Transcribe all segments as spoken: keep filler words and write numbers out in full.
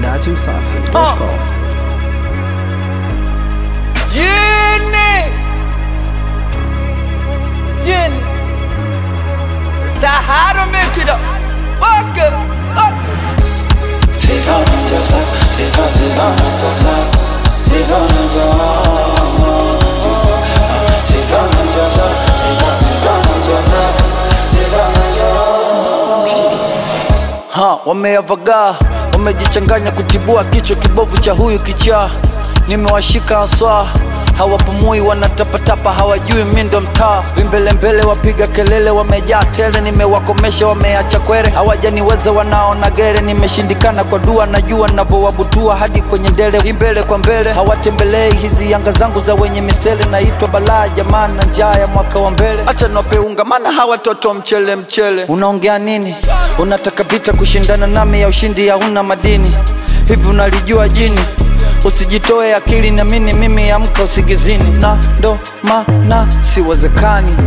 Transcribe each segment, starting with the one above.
dachim safi dot com. Yeni Yeni Sahara make it up. Walk it up. C'est pas mon Dieu ça, c'est pas, c'est pas mon Dieu ça, c'est pas mon Dieu. C'est pas mon Dieu ça, c'est pas, c'est pas mon Dieu ça, c'est pas mon Dieu. Ha, wameavagaa, wamejichanganya kutibua kichwa kibovu cha huyu kichaa. Nimewashika aswa, hawapumui wanatapatapa, hawajui mimi ndo mtaa. Vimbele mbele wapiga kelele, wamejaa tele, nimewakomesha wameacha kwere. Hawajaniweza wanaona gere, nimeshindikana kwa dua, najua ninapowabutua hadi kwenye ndele. Imbele kwa mbele, hawatembelei hizi yanga zangu za wenye misele. Naitwa balaa jamaa na njaa ya mwaka wa mbele. Acha nope unga maana hawa toto mchele mchele. Unaongea nini? Unataka vita kushindana nami, ya ushindi hauna madini. Hivi unalijua jini? Usijitoe akili na mini mimi amka usigizini. Na ndo maana siwezekani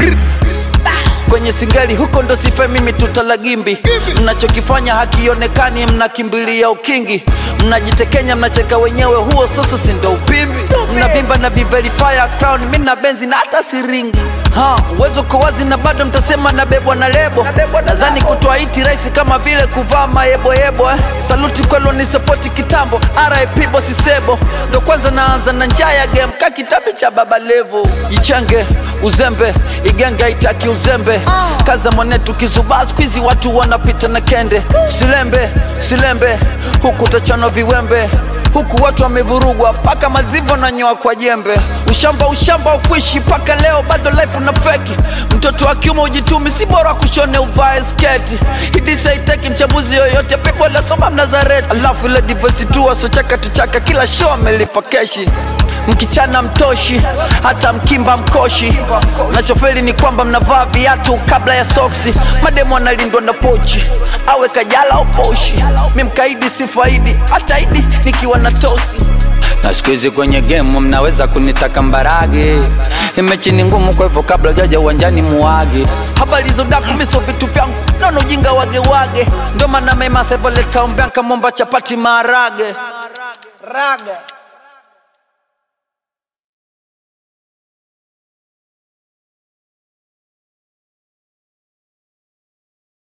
kwenye singali huko ndo sife mimi tutalagimbi. Mnachokifanya hakionekani, mnakimbilia ukingi. Mnajitekenya mnacheka wenyewe, huo sasa si ndo upimbi. Mnavimba na be verifier crown, mimi na benzi na hata siringi. Ha, uwezo kwa wazi na bado mtasema na bebwa na lebo. Nadhani kutoa iti raisi kama vile kuvaa maebo yebo eh. Saluti kwelo ni support kitambo, R I P bosi sebo. Ndo kwanza naanza na njaa ya game, kakitabi cha baba levo. Jichenge, uzembe, iganga itaki uzembe. Kaza mwanetu kizubaa, squeezy watu wanapita na kende. Silembe, silembe, huku tachano viwembe. Huku watu wamevurugwa, paka mazivo na nyoa kwa jembe. Ushamba ushamba ukuishi, paka leo bado life unafeki. Mtoto wa kiume ujitumi, si bora kushone uvae sketi. Hidisa itaki mchambuzi yoyote, pepo la soma mnazareti. Alafu ile divorce tu wasochaka tuchaka, kila show amelipa keshi. Mkichana mtoshi, hata mkimba mkoshi. Nachofeli ni kwamba mnavaa viatu kabla ya soksi. Mademo analindwa na pochi, awe kajala au poshi. Mimkaidi sifaidi, hata idi nikiwa na tosi. Na squeeze kwenye game mnaweza kunitaka mbarage. Imechi ni ngumu kwa hivyo kabla jaja uwanjani muage. Habari zodaku miso vitu vyangu, nono jinga wage wage. Ndo maana mema sevo leta umbianka momba chapati maharage. Raga